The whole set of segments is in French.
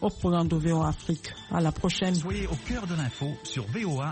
au programme de VOA Afrique. À la prochaine. Soyez au cœur de l'info sur VOA.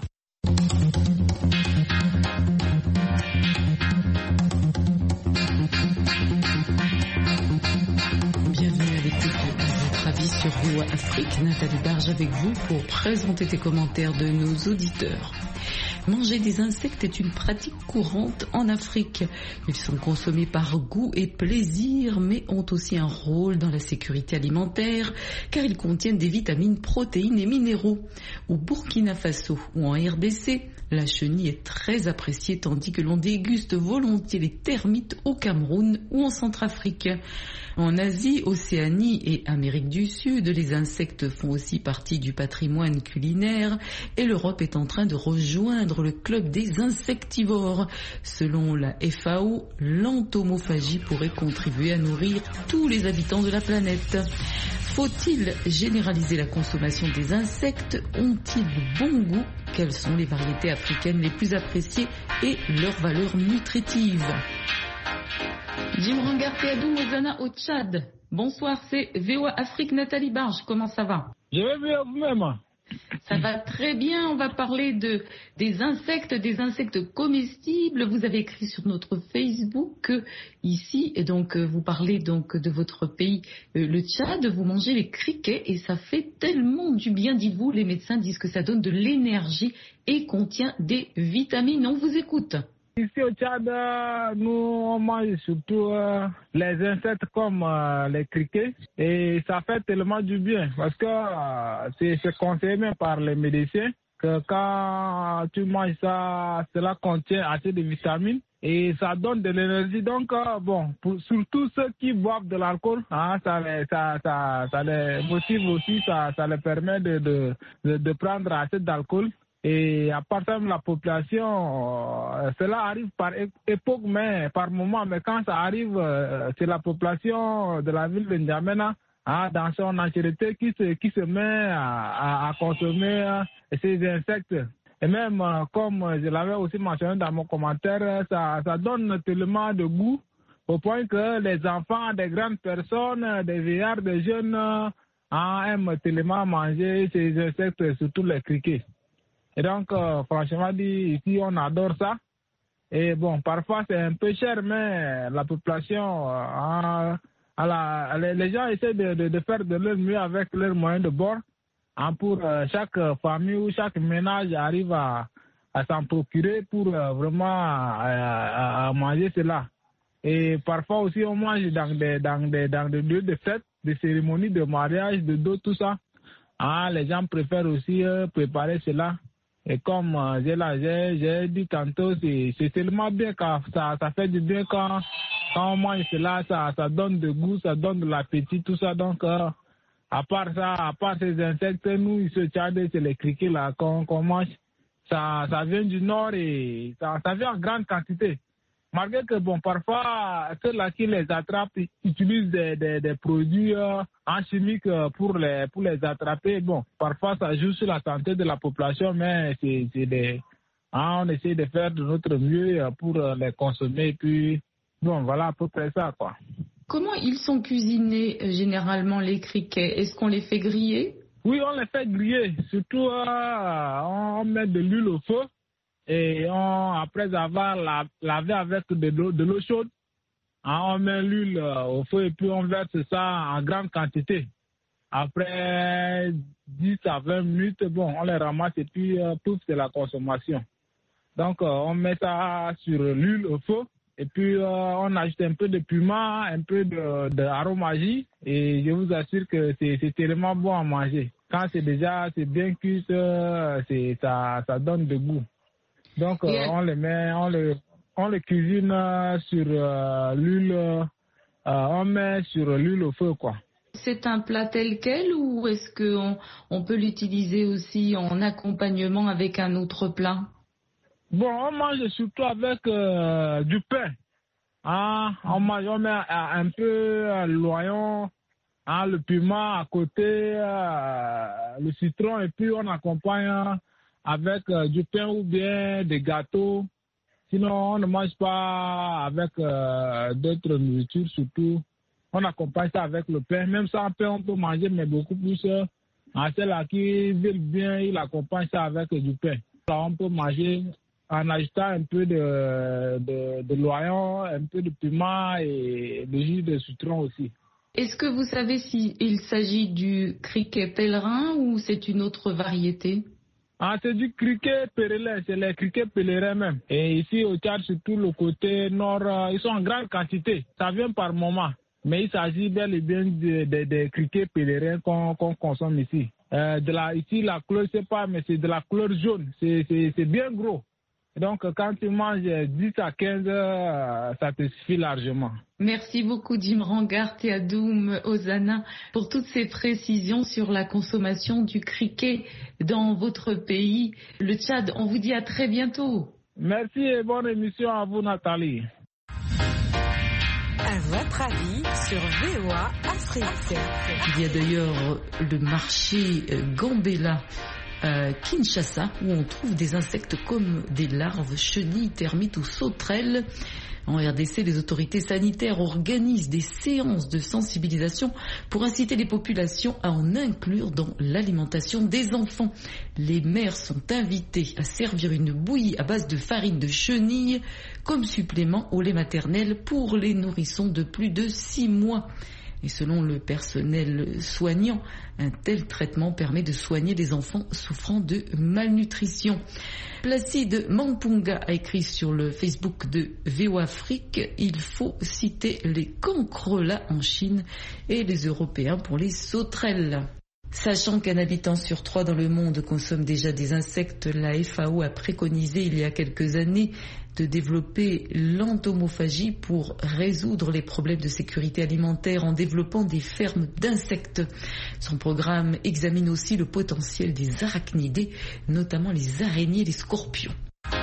Bienvenue à l'écoute de votre avis sur VOA Afrique. Nathalie Barge avec vous pour présenter les commentaires de nos auditeurs. Manger des insectes est une pratique courante en Afrique. Ils sont consommés par goût et plaisir, mais ont aussi un rôle dans la sécurité alimentaire, car ils contiennent des vitamines, protéines et minéraux. Au Burkina Faso ou en RDC, la chenille est très appréciée, tandis que l'on déguste volontiers les termites au Cameroun ou en Centrafrique. En Asie, Océanie et Amérique du Sud, les insectes font aussi partie du patrimoine culinaire et l'Europe est en train de rejoindre le club des insectivores. Selon la FAO, l'entomophagie pourrait contribuer à nourrir tous les habitants de la planète. Faut-il généraliser la consommation des insectes? Ont-ils bon goût? Quelles sont les variétés africaines les plus appréciées et leurs valeurs nutritives? Jim Rangarté Mozana au Tchad. Bonsoir, c'est VOA Afrique, Nathalie Barge. Comment ça va? Je vais bien vous-même. Ça va très bien. On va parler des insectes comestibles. Vous avez écrit sur notre Facebook que ici, et donc vous parlez donc de votre pays, le Tchad, vous mangez les criquets et ça fait tellement du bien, dites-vous. Les médecins disent que ça donne de l'énergie et contient des vitamines. On vous écoute. Ici au Tchad, nous on mange surtout les insectes comme les criquets et ça fait tellement du bien parce que c'est conseillé même par les médecins que quand tu manges ça, cela contient assez de vitamines et ça donne de l'énergie. Donc pour surtout ceux qui boivent de l'alcool, ça les motive aussi, ça les permet de prendre assez d'alcool. Et à part ça, la population, cela arrive par époque, mais par moment. Mais quand ça arrive, c'est la population de la ville de N'Djamena, dans son entièreté, qui se met à consommer ces insectes. Et même, comme je l'avais aussi mentionné dans mon commentaire, ça donne tellement de goût au point que les enfants, des grandes personnes, des vieillards, des jeunes aiment tellement manger ces insectes, surtout les criquets. Et donc, franchement dit, ici, on adore ça. Et bon, parfois, c'est un peu cher, mais la population, les gens essaient de faire de leur mieux avec leurs moyens de bord. Pour chaque famille ou chaque ménage arrive à s'en procurer pour vraiment à manger cela. Et parfois aussi, on mange dans des lieux de fête, des cérémonies de mariage, de dos, tout ça. Les gens préfèrent aussi préparer cela. Et comme j'ai dit tantôt, c'est tellement bien quand ça fait du bien quand on mange cela, ça donne de goût, ça donne de l'appétit, tout ça. Donc, à part ces insectes, nous, ici au Tchad, c'est les criquets là qu'on mange. Ça vient du nord et ça vient en grande quantité. Malgré que, parfois, ceux-là qui les attrapent utilisent des produits en chimique pour les attraper. Parfois, ça joue sur la santé de la population, mais on essaie de faire de notre mieux pour les consommer. Et puis, voilà à peu près ça, quoi. Comment ils sont cuisinés, généralement, les criquets? Est-ce qu'on les fait griller? Oui, on les fait griller. Surtout, on met de l'huile au feu. Et après avoir lavé avec de l'eau chaude, on met l'huile au feu et puis on verse ça en grande quantité. Après 10 à 20 minutes, on les ramasse et puis pouf, c'est la consommation. Donc on met ça sur l'huile au feu et puis on ajoute un peu de piment, un peu d'aromagie et je vous assure que c'est tellement bon à manger. Quand c'est bien cuit, ça donne de goût. Donc, on le cuisine sur l'huile, on met sur l'huile au feu, quoi. C'est un plat tel quel ou est-ce qu'on peut l'utiliser aussi en accompagnement avec un autre plat? On mange surtout avec du pain. On met un peu l'oignon, le piment à côté, le citron et puis on accompagne avec du pain ou bien des gâteaux. Sinon, on ne mange pas avec d'autres nourritures, surtout On accompagne ça avec le pain. Même sans pain, on peut manger, mais beaucoup plus. Ceux-là qui veulent bien, ils accompagnent ça avec du pain. Alors, on peut manger en ajoutant un peu de l'oignon, un peu de piment et du jus de citron aussi. Est-ce que vous savez s'il s'agit du criquet pèlerin ou c'est une autre variété? C'est du criquet pèlerin, c'est les criquets pèlerins même. Et ici au Tchad, surtout le côté nord, ils sont en grande quantité. Ça vient par moment. Mais il s'agit bel et bien des criquets pèlerins qu'on consomme ici. Ici, la couleur, je ne sais pas, mais c'est de la couleur jaune. C'est bien gros. Donc, quand tu manges 10 à 15, ça te suffit largement. Merci beaucoup, Jim Rangart et Adoum Ozana, pour toutes ces précisions sur la consommation du criquet dans votre pays, le Tchad. On vous dit à très bientôt. Merci et bonne émission à vous, Nathalie. À votre avis sur VOA Afrique. Il y a d'ailleurs le marché Gambela Kinshasa, où on trouve des insectes comme des larves, chenilles, termites ou sauterelles. En RDC, les autorités sanitaires organisent des séances de sensibilisation pour inciter les populations à en inclure dans l'alimentation des enfants. Les mères sont invitées à servir une bouillie à base de farine de chenille comme supplément au lait maternel pour les nourrissons de plus de 6 mois. Et selon le personnel soignant, un tel traitement permet de soigner des enfants souffrant de malnutrition. Placide Mampunga a écrit sur le Facebook de VOA Afrique, il faut citer les cancrelats en Chine et les Européens pour les sauterelles. Sachant qu'un habitant sur 3 dans le monde consomme déjà des insectes, la FAO a préconisé il y a quelques années de développer l'entomophagie pour résoudre les problèmes de sécurité alimentaire en développant des fermes d'insectes. Son programme examine aussi le potentiel des arachnidés, notamment les araignées et les scorpions.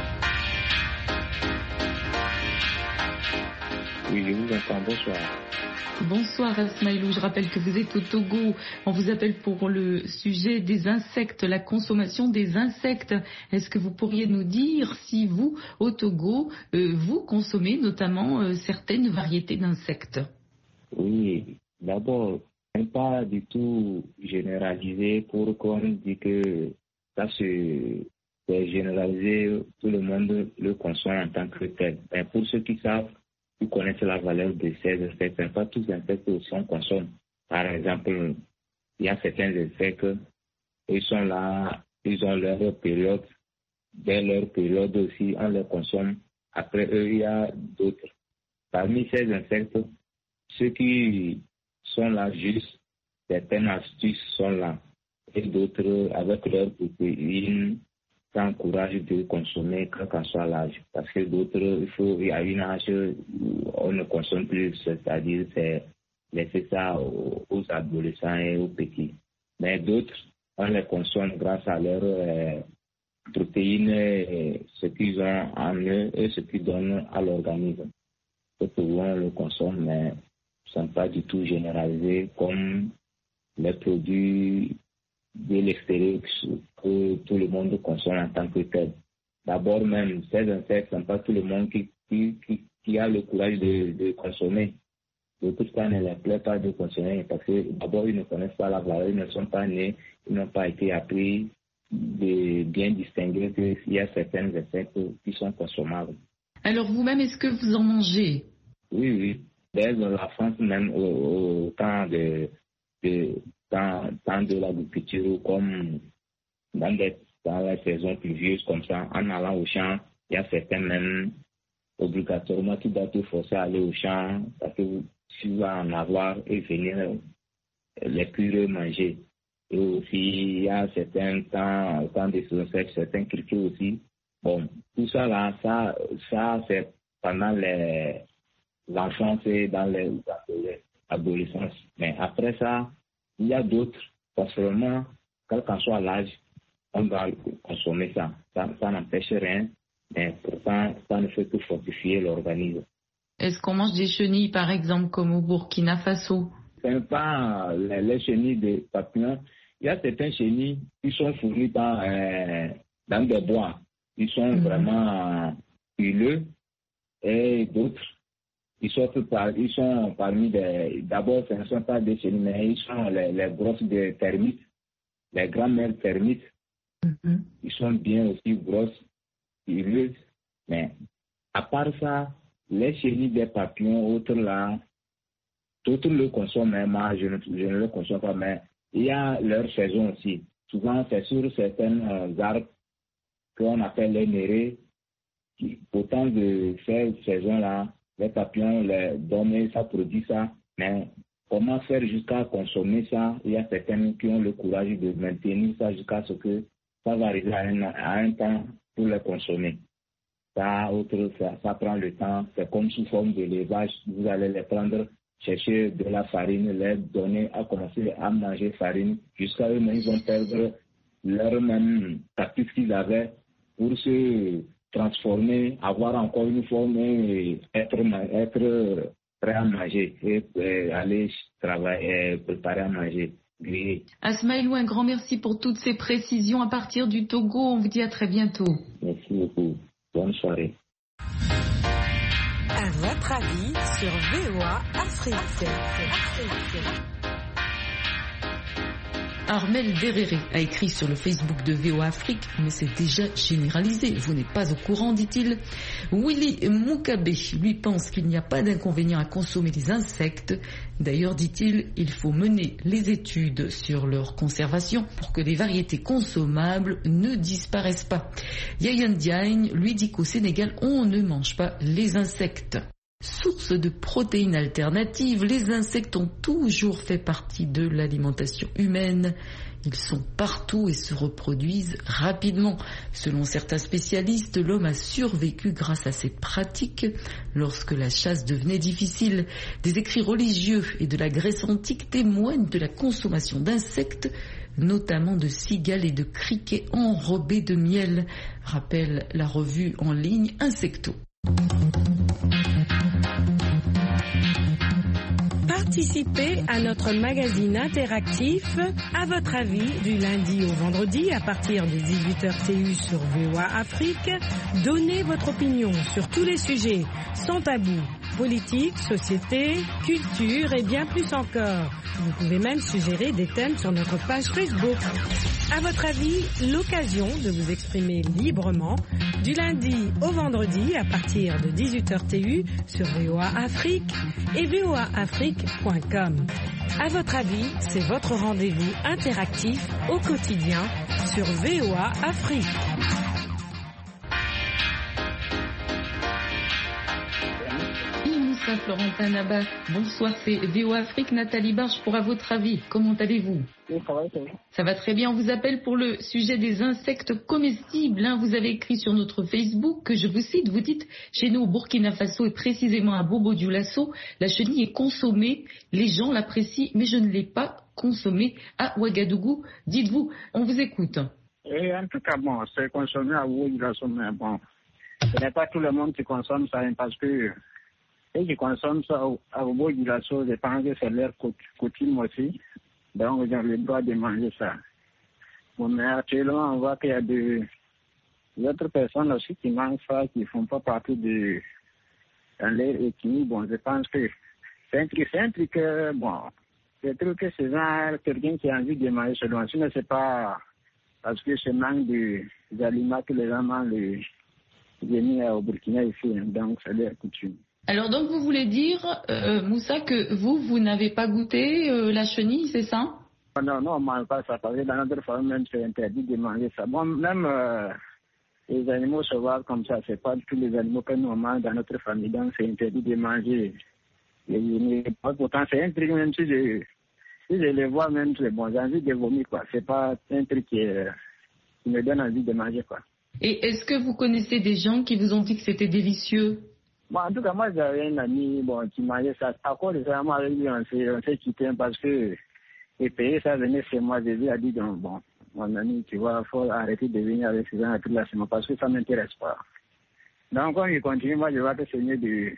Oui, je vous entends. Bonsoir. Bonsoir Asmaïlou, je rappelle que vous êtes au Togo. On vous appelle pour le sujet des insectes, la consommation des insectes. Est-ce que vous pourriez nous dire si vous, au Togo, vous consommez notamment certaines variétés d'insectes? Oui, d'abord, pas du tout généralisé pour qu'on dise que ça c'est généralisé, tout le monde le consomme en tant que tel. Mais pour ceux qui savent, qui connaissent la valeur de ces insectes, pas tous les insectes aussi on consomme. Par exemple, il y a certains insectes, ils sont là, ils ont leur période, dès leur période aussi, on les consomme. Après eux, il y a d'autres. Parmi ces insectes, ceux qui sont là juste, certaines astuces sont là. Et d'autres, avec leur protéines, ça encourage de consommer quel qu'en soit l'âge. Parce que d'autres, il y a une âge où on ne consomme plus, c'est-à-dire c'est laisser ça aux adolescents et aux petits. Mais d'autres, on les consomme grâce à leurs protéines, ce qu'ils ont en eux et ce qu'ils donnent à l'organisme. On le consomme, mais ne sont pas du tout généralisés comme les produits de l'extérieur que tout le monde consomme en tant que tel. D'abord même, ces insectes ne sont pas tout le monde qui a le courage de consommer. D'autres cas ne les plaît pas de consommer parce que d'abord ils ne connaissent pas la valeur, ils ne sont pas nés, ils n'ont pas été appris de bien distinguer qu'il y a certains insectes qui sont consommables. Alors vous-même, est-ce que vous en mangez? Oui. Dès la France même, au temps de l'agriculture, comme dans la saison pluvieuse comme ça, en allant au champ, il y a certains même obligatoirement qui doivent te forcer à aller au champ parce que tu vas en avoir et venir les cuire manger. Et aussi, il y a certains temps de saison sèche, certains criquets aussi. Bon, tout ça là, ça c'est pendant l'enfance et dans l'adolescence. Mais après ça, il y a d'autres, forcément, quel qu'en soit l'âge, on doit consommer ça. Ça n'empêche rien, mais pourtant, ça ne fait que fortifier l'organisme. Est-ce qu'on mange des chenilles, par exemple, comme au Burkina Faso? Ce n'est pas les chenilles de papillons. Il y a certaines chenilles qui sont fournies dans des bois. Ils sont vraiment huileux et d'autres. ils sont parmi d'abord, ce ne sont pas des chenilles, mais ils sont les grosses des termites, les grands-mères termites. Ils sont bien aussi grosses, curieuses, mais à part ça, les chenilles des papillons, autres là, d'autres le consomment, mais moi je ne le consomme pas, mais il y a leur saison aussi. Souvent, c'est sur certains arbres qu'on appelle les nérés, qui, autant de ces saisons-là, les papillons les donnent, ça produit ça, mais comment faire jusqu'à consommer ça? Il y a certains qui ont le courage de maintenir ça jusqu'à ce que ça va arriver à un temps pour les consommer. Ça prend le temps, c'est comme sous forme de l'élevage, vous allez les prendre, chercher de la farine, les donner à commencer à manger farine, jusqu'à eux-mêmes, ils vont perdre leur même tactique qu'ils avaient pour se transformer, avoir encore une forme et être prêt à manger et aller travailler, préparer à manger. Asmaïlou, un grand merci pour toutes ces précisions à partir du Togo. On vous dit à très bientôt. Merci beaucoup. Bonne soirée. À votre avis sur VOA Afrique. Armel Derere a écrit sur le Facebook de VOA Afrique, mais c'est déjà généralisé. Vous n'êtes pas au courant, dit-il. Willy Mukabe, lui, pense qu'il n'y a pas d'inconvénient à consommer les insectes. D'ailleurs, dit-il, il faut mener les études sur leur conservation pour que les variétés consommables ne disparaissent pas. Yayan Diagne, lui, dit qu'au Sénégal, on ne mange pas les insectes. Source de protéines alternatives, les insectes ont toujours fait partie de l'alimentation humaine. Ils sont partout et se reproduisent rapidement. Selon certains spécialistes, l'homme a survécu grâce à cette pratique lorsque la chasse devenait difficile. Des écrits religieux et de la Grèce antique témoignent de la consommation d'insectes, notamment de cigales et de criquets enrobés de miel, rappelle la revue en ligne Insecto. Participez à notre magazine interactif À votre avis du lundi au vendredi à partir de 18h TU sur VOA Afrique. Donnez votre opinion sur tous les sujets sans tabou, politique, société, culture et bien plus encore. Vous pouvez même suggérer des thèmes sur notre page Facebook. À votre avis, l'occasion de vous exprimer librement du lundi au vendredi à partir de 18h TU sur VOA Afrique et voaafrique.com. À votre avis, c'est votre rendez-vous interactif au quotidien sur VOA Afrique. Florentin Naba, bonsoir, c'est VOA Afrique, Nathalie Barge pour À votre avis. Comment allez-vous? Oui, ça va. Ça va très bien, on vous appelle pour le sujet des insectes comestibles. Vous avez écrit sur notre Facebook que, je vous cite, vous dites « Chez nous au Burkina Faso et précisément à Bobo-Dioulasso, la chenille est consommée, les gens l'apprécient, mais je ne l'ai pas consommée à Ouagadougou. » Dites-vous, on vous écoute. Et en tout cas, bon, c'est consommé à Bobo-Dioulasso, mais bon, ce n'est pas tout le monde qui consomme ça, parce que ceux qui consomment ça à Bobo-Dioulasso, je pense que c'est leur coutume aussi. Donc, ils ont le droit de manger ça. Bon, mais actuellement, on voit qu'il y a d'autres personnes aussi qui mangent ça, qui ne font pas partie de leur ethnie. Bon, je pense que c'est un truc, bon, je trouve que c'est genre quelqu'un qui a envie de manger ce dont sinon c'est pas parce que c'est manque d'aliments que les gens mangent au Burkina ici. Donc, c'est leur coutume. Alors donc vous voulez dire, Moussa, que vous n'avez pas goûté la chenille, c'est ça? Non, on ne mange pas ça, parce que dans notre famille même c'est interdit de manger ça. Bon, même les animaux sauvages comme ça, c'est pas tous les animaux que nous mangeons dans notre famille, donc c'est interdit de manger. Pourtant c'est un truc, même si je les vois même, c'est bon, j'ai envie de vomir quoi. C'est pas un truc qui me donne envie de manger quoi. Et est-ce que vous connaissez des gens qui vous ont dit que c'était délicieux? Bon, en tout cas, moi, j'avais un ami qui mangeait ça. À cause de ça, moi, avec lui, on s'est quitté parce que les pays, ça venait chez moi. Je lui ai dit, donc, bon, mon ami, tu vois, il faut arrêter de venir avec ces gens toute la semaine parce que ça ne m'intéresse pas. Donc, quand il continue, moi, je vais essayer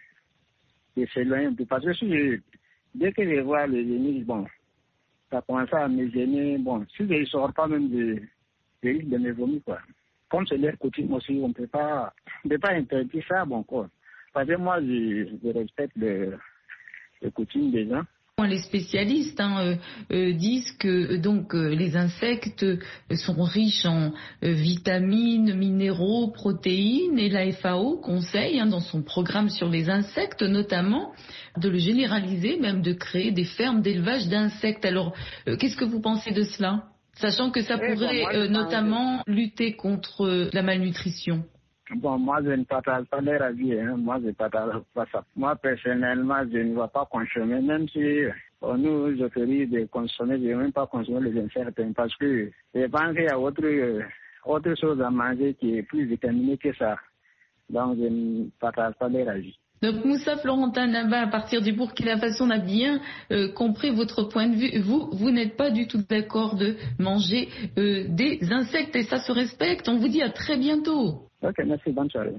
de s'éloigner un peu. Parce que dès que je vois les ennemis, bon, ça commence à me gêner. Bon, si je ne sors pas même de risque de me vomir, quoi. Comme c'est leur coutume aussi, on ne peut pas interdire ça, bon, quoi. Parce que moi, je respecte les coutumes des gens. Les spécialistes disent que les insectes sont riches en vitamines, minéraux, protéines, et la FAO conseille dans son programme sur les insectes notamment de le généraliser, même de créer des fermes d'élevage d'insectes. Alors, qu'est-ce que vous pensez de cela, sachant que ça pourrait notamment lutter contre la malnutrition? Bon, moi, je ne partage pas leur avis. Moi, je ne partage pas ça. Moi, personnellement, je ne vais pas consommer, même si on nous autorise de consommer, je ne vais même pas consommer les insectes, parce que je pense qu'il y a autre chose à manger qui est plus vitaminée que ça. Donc, je ne partage pas leur avis. Donc Moussa Florentin Naba, à partir du Burkina Faso, on a bien compris votre point de vue. Vous n'êtes pas du tout d'accord de manger des insectes, et ça se respecte. On vous dit à très bientôt. Ok, merci, bonne soirée.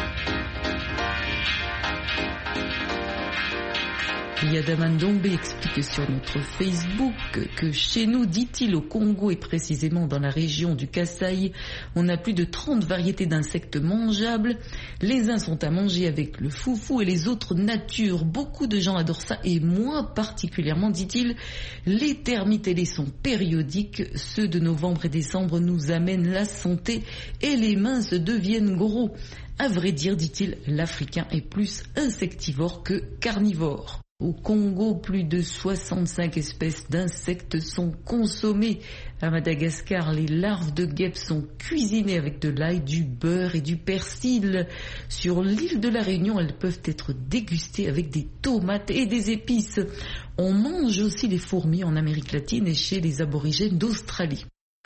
Yadaman Dombe explique sur notre Facebook que chez nous, dit-il, au Congo et précisément dans la région du Kasaï, on a plus de 30 variétés d'insectes mangeables. Les uns sont à manger avec le foufou et les autres nature. Beaucoup de gens adorent ça, et moi particulièrement, dit-il. Les termites et les sons périodiques, ceux de novembre et décembre, nous amènent la santé et les minces deviennent gros. À vrai dire, dit-il, l'Africain est plus insectivore que carnivore. Au Congo, plus de 65 espèces d'insectes sont consommées. À Madagascar, les larves de guêpes sont cuisinées avec de l'ail, du beurre et du persil. Sur l'île de la Réunion, elles peuvent être dégustées avec des tomates et des épices. On mange aussi les fourmis en Amérique latine et chez les aborigènes d'Australie.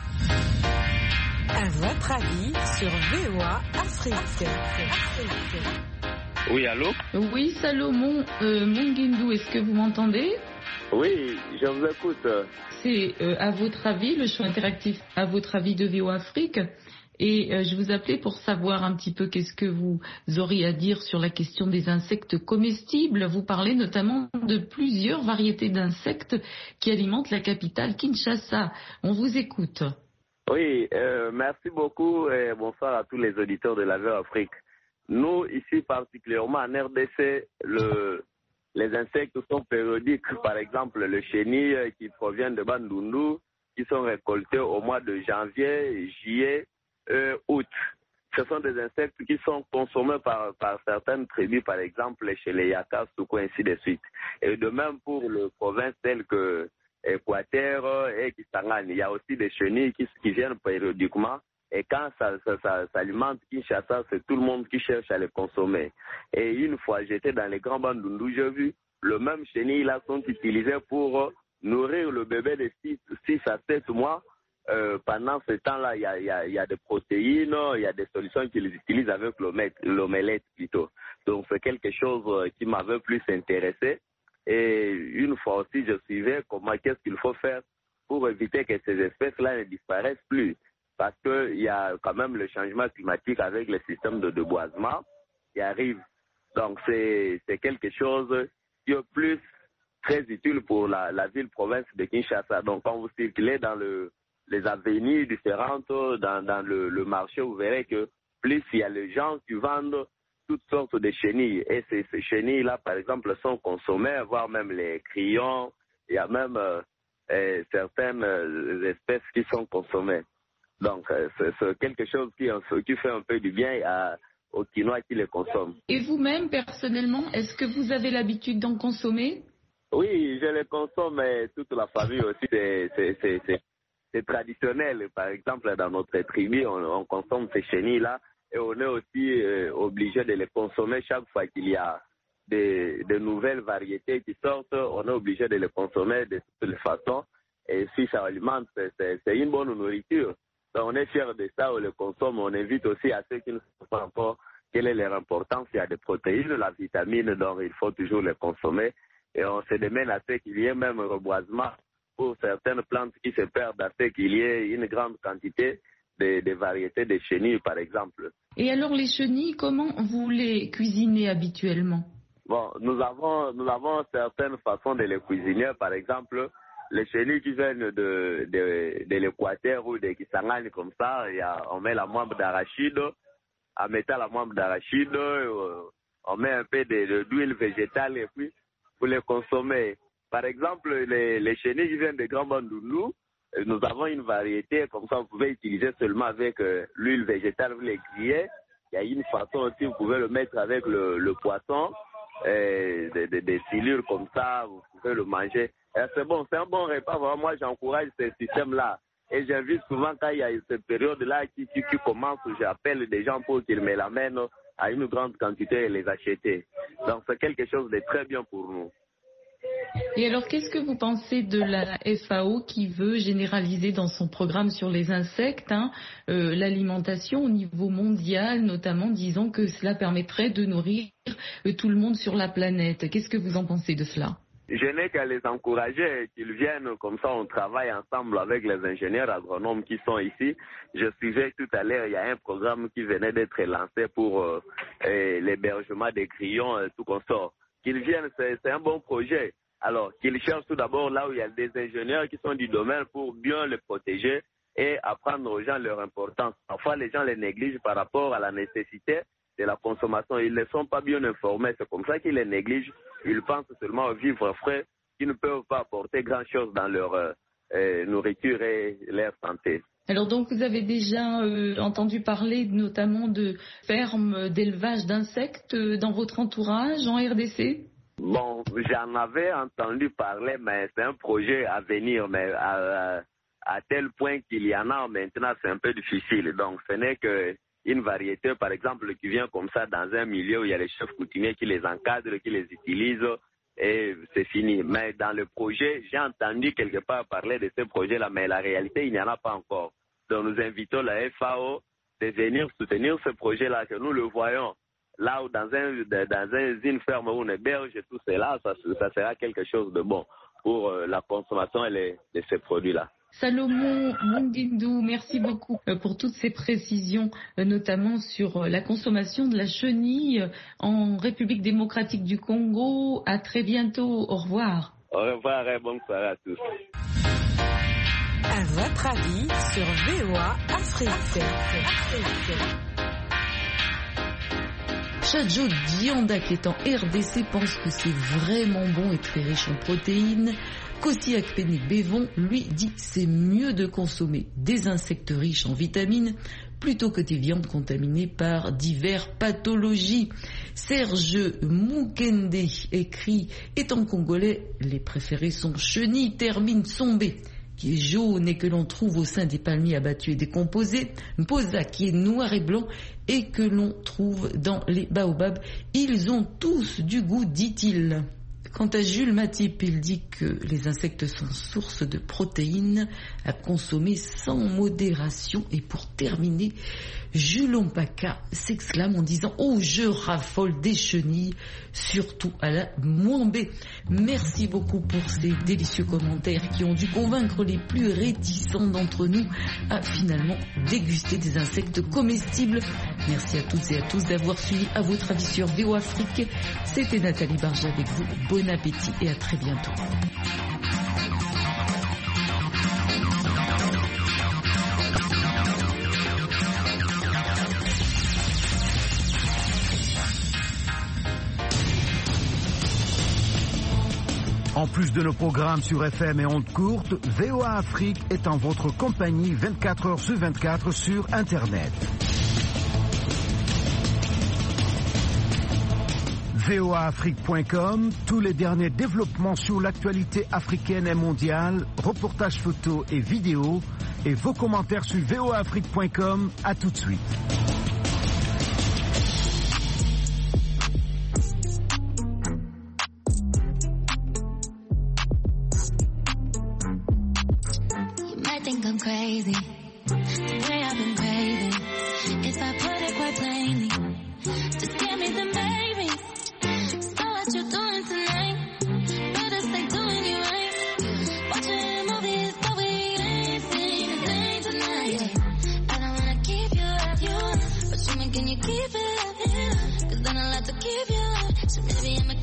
À votre avis sur VOA Afrique. Oui, allô? Oui, Salomon Mungindou, est-ce que vous m'entendez? Oui, je vous écoute. C'est à votre avis, le choix interactif à votre avis de VOA Afrique. Et je vous appelais pour savoir un petit peu qu'est-ce que vous auriez à dire sur la question des insectes comestibles. Vous parlez notamment de plusieurs variétés d'insectes qui alimentent la capitale Kinshasa. On vous écoute. Oui, merci beaucoup et bonsoir à tous les auditeurs de la VOA Afrique. Nous, ici particulièrement en RDC, les insectes sont périodiques. Par exemple, le chenille qui provient de Bandundu, qui sont récoltés au mois de janvier, juillet, août. Ce sont des insectes qui sont consommés par certaines tribus, par exemple chez les Yakas, ou ainsi de suite. Et de même pour les provinces telles que Équateur et Kisangani. Il y a aussi des chenilles qui viennent périodiquement. Et quand ça alimente Kinshasa, c'est tout le monde qui cherche à les consommer. Et une fois, j'étais dans les grands Bandundu, j'ai vu le même chenille là sont utilisés pour nourrir le bébé de 6 à 7 mois. Pendant ce temps-là, il y a des protéines, il y a des solutions qu'ils utilisent avec l'omelette plutôt. Donc c'est quelque chose qui m'avait plus intéressé. Et une fois aussi, je suivais qu'est-ce qu'il faut faire pour éviter que ces espèces-là ne disparaissent plus. Parce qu'il y a quand même le changement climatique avec le système de déboisement qui arrive. Donc c'est quelque chose qui est plus très utile pour la ville-province de Kinshasa. Donc quand vous circulez dans les avenues différentes, dans le marché, vous verrez que plus il y a les gens qui vendent toutes sortes de chenilles. Et ces chenilles-là, par exemple, sont consommées, voire même les crayons. Il y a même certaines espèces qui sont consommées. Donc, c'est quelque chose qui fait un peu du bien aux Quinois qui les consomment. Et vous-même, personnellement, est-ce que vous avez l'habitude d'en consommer? Oui, je les consomme, mais toute la famille aussi. C'est traditionnel. Par exemple, dans notre tribu, on consomme ces chenilles-là et on est aussi obligé de les consommer chaque fois qu'il y a de nouvelles variétés qui sortent. On est obligé de les consommer de toutes les façons. Et si ça alimente, c'est une bonne nourriture. Donc, on est fiers de ça, on le consomme. On invite aussi à ceux qui ne savent pas encore quelle est leur importance. Il y a des protéines, la vitamine, donc il faut toujours les consommer. Et on se demande à ce qu'il y ait même un reboisement pour certaines plantes qui se perdent, à ce qu'il y ait une grande quantité de variétés de chenilles, par exemple. Et alors, les chenilles, comment vous les cuisinez habituellement? Bon, nous avons certaines façons de les cuisiner. Par exemple, les chenilles qui viennent de l'Équateur ou de Kisangani comme ça, on met la moelle d'arachide. En mettant la moelle d'arachide, on met un peu d'huile végétale et puis pour les consommer. Par exemple, les chenilles qui viennent de Grand Bandundu, nous avons une variété, comme ça vous pouvez utiliser seulement avec l'huile végétale, vous les grillez. Il y a une façon aussi, vous pouvez le mettre avec le poisson, des silures comme ça, vous pouvez le manger. Et c'est bon, c'est un bon repas. Vraiment, moi, j'encourage ce système-là. Et j'invite souvent quand il y a cette période-là qui commence, j'appelle des gens pour qu'ils me l'amènent à une grande quantité et les acheter. Donc c'est quelque chose de très bien pour nous. Et alors, qu'est-ce que vous pensez de la FAO qui veut généraliser dans son programme sur les insectes l'alimentation au niveau mondial, notamment disant que cela permettrait de nourrir tout le monde sur la planète? Qu'est-ce que vous en pensez de cela? Je n'ai qu'à les encourager, qu'ils viennent, comme ça on travaille ensemble avec les ingénieurs agronomes qui sont ici. Je suivais tout à l'heure, il y a un programme qui venait d'être lancé pour l'hébergement des grillons, tout consort. Qu'ils viennent, c'est un bon projet. Alors, qu'ils cherchent tout d'abord là où il y a des ingénieurs qui sont du domaine pour bien les protéger et apprendre aux gens leur importance. Parfois, les gens les négligent par rapport à la nécessité de la consommation. Ils ne sont pas bien informés. C'est comme ça qu'ils les négligent. Ils pensent seulement aux vivres frais qui ne peuvent pas apporter grand-chose dans leur nourriture et leur santé. Alors donc vous avez déjà entendu parler notamment de fermes d'élevage d'insectes dans votre entourage en RDC? Bon, j'en avais entendu parler, mais c'est un projet à venir, mais à tel point qu'il y en a maintenant, c'est un peu difficile. Donc ce n'est qu'une variété, par exemple, qui vient comme ça dans un milieu où il y a les chefs coutumiers qui les encadrent, qui les utilisent, et c'est fini. Mais dans le projet, j'ai entendu quelque part parler de ce projet-là, mais la réalité, il n'y en a pas encore. Donc nous invitons la FAO de venir soutenir ce projet-là, que nous le voyons. Là où dans une ferme où on héberge tout cela, ça sera quelque chose de bon pour la consommation de ces produits-là. Salomon Mungindou, merci beaucoup pour toutes ces précisions, notamment sur la consommation de la chenille en République démocratique du Congo. À très bientôt. Au revoir. Au revoir et bonne soirée à tous. À votre avis sur VOA Afrique. Chadjo Dianda, qui est en RDC, pense que c'est vraiment bon et très riche en protéines. Kossi Akpene Bévon, lui, dit c'est mieux de consommer des insectes riches en vitamines plutôt que des viandes contaminées par diverses pathologies. Serge Moukende écrit, étant congolais, les préférés sont chenilles, termine sombé, qui est jaune et que l'on trouve au sein des palmiers abattus et décomposés, Mposa qui est noir et blanc et que l'on trouve dans les baobabs. Ils ont tous du goût, dit-il. Quant à Jules Matip, il dit que les insectes sont source de protéines à consommer sans modération. Et pour terminer, Jules Ompaka s'exclame en disant « Oh, je raffole des chenilles, surtout à la Mwambé ». Merci beaucoup pour ces délicieux commentaires qui ont dû convaincre les plus réticents d'entre nous à finalement déguster des insectes comestibles. Merci à toutes et à tous d'avoir suivi À votre avis sur VOA Afrique. C'était Nathalie Barja avec vous. Bon appétit et à très bientôt. En plus de nos programmes sur FM et ondes courtes, VOA Afrique est en votre compagnie 24 heures sur 24 sur Internet. voaafrique.com, tous les derniers développements sur l'actualité africaine et mondiale, reportages photos et vidéos, et vos commentaires sur voaafrique.com. À tout de suite. You might think I'm crazy, the way I've been craving. If I put it quite plainly, just give me the baby. So what you doing tonight? Better stay doing you right. Watching movies, but we ain't seen a thing tonight. I don't wanna keep you up, but you making you keep it up, 'cause then I'll have to keep you up. So maybe I'm